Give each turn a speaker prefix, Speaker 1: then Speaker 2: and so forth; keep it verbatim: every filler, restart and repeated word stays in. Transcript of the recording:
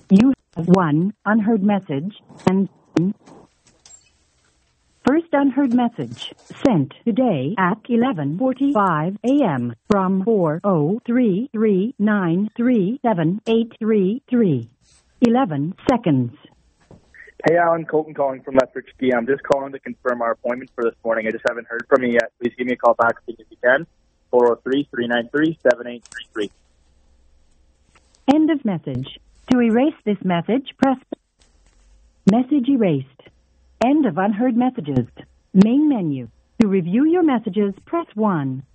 Speaker 1: You have one unheard message and first unheard message sent today at eleven forty-five a.m. from four oh three three nine three seven eight three three. eleven seconds.
Speaker 2: Hey, Alan, Colton calling from Lethbridge Ski. I'm just calling to confirm our appointment for this morning. I just haven't heard from you yet. Please give me a call back if you can. four oh three three nine three seven eight three three.
Speaker 1: End of message. To erase this message, press message erased. End of unheard messages. Main menu. To review your messages, press one.